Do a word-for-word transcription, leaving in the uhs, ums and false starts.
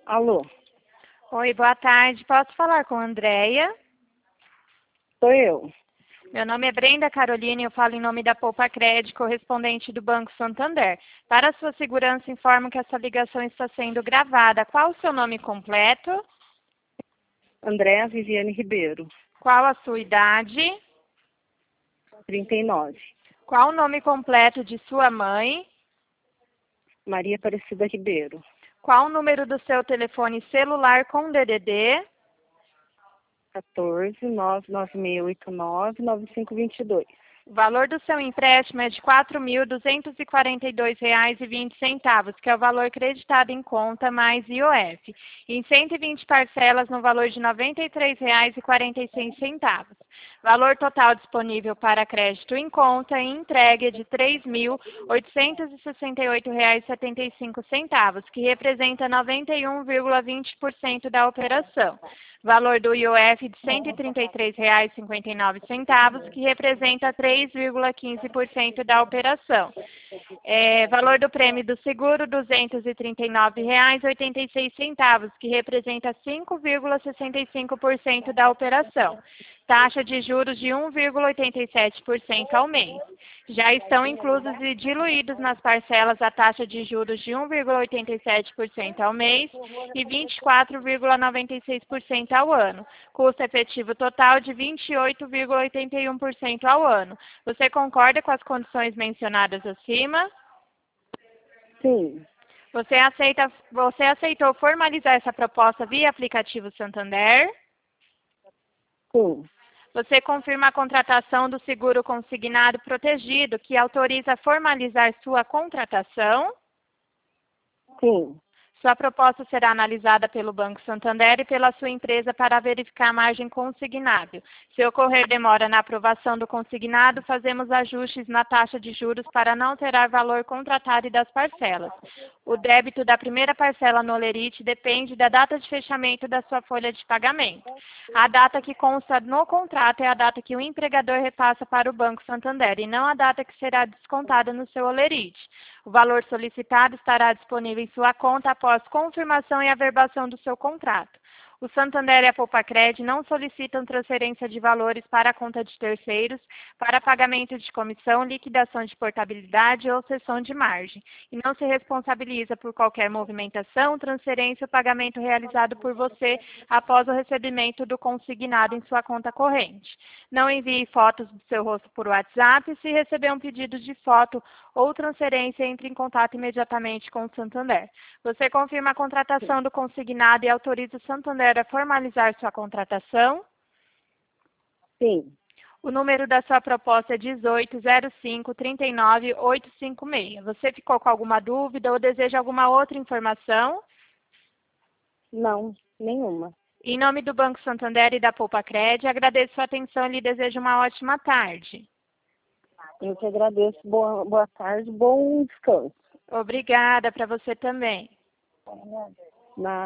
Alô, Oi, boa tarde. Posso falar com a Andréia? sou eu. Meu nome é Brenda Carolina e eu falo em nome da Poupa Cred, correspondente do Banco Santander. Para sua segurança, informo que essa ligação está sendo gravada. Qual o seu nome completo? Andréa Viviane Ribeiro, Qual a sua idade? trinta e nove. Qual o nome completo de sua mãe? Maria Aparecida Ribeiro, Qual o número do seu telefone celular com D D D? quatorze, nove nove seis oito nove, nove cinco dois dois. O valor do seu empréstimo é de quatro mil duzentos e quarenta e dois reais e vinte centavos, que é o valor creditado em conta mais I O F, em cento e vinte parcelas no valor de noventa e três reais e quarenta e seis centavos. Valor total disponível para crédito em conta e entrega é de três mil oitocentos e sessenta e oito reais e setenta e cinco centavos, que representa noventa e um vírgula vinte por cento da operação. Valor do I O F de cento e trinta e três reais e cinquenta e nove centavos, que representa três vírgula quinze por cento da operação. É, valor do prêmio do seguro, duzentos e trinta e nove reais e oitenta e seis centavos, que representa cinco vírgula sessenta e cinco por cento da operação. Taxa de juros de um vírgula oitenta e sete por cento ao mês. Já estão inclusos e diluídos nas parcelas a taxa de juros de um vírgula oitenta e sete por cento ao mês e vinte e quatro vírgula noventa e seis por cento ao ano. Custo efetivo total de vinte e oito vírgula oitenta e um por cento ao ano. Você concorda com as condições mencionadas acima? Sim, Você aceita, você aceitou formalizar essa proposta via aplicativo Santander? sim, Você confirma a contratação do seguro consignado protegido, que autoriza formalizar sua contratação? sim, Sua proposta será analisada pelo Banco Santander e pela sua empresa para verificar a margem consignável. Se ocorrer demora na aprovação do consignado, fazemos ajustes na taxa de juros para não alterar valor contratado e das parcelas. O débito da primeira parcela no Olerite depende da data de fechamento da sua folha de pagamento. A data que consta no contrato é a data que o empregador repassa para o Banco Santander e não a data que será descontada no seu Olerite. O valor solicitado estará disponível em sua conta após confirmação e averbação do seu contrato. O Santander e a Poupacred não solicitam transferência de valores para a conta de terceiros, para pagamento de comissão, liquidação de portabilidade ou cessão de margem, e não se responsabiliza por qualquer movimentação, transferência ou pagamento realizado por você após o recebimento do consignado em sua conta corrente. Não envie fotos do seu rosto por WhatsApp. Se receber um pedido de foto ou transferência, entre em contato imediatamente com o Santander. Você confirma a contratação do consignado e autoriza o Santander a formalizar sua contratação? sim. O número da sua proposta é dezoito zero cinco, trinta e nove, oitocentos e cinquenta e seis. Você ficou com alguma dúvida ou deseja alguma outra informação? Não, nenhuma. Em nome do Banco Santander e da Poupa Cred, agradeço sua atenção e lhe desejo uma ótima tarde. Eu que agradeço. Boa, boa tarde, bom descanso. Obrigada, para você também. Na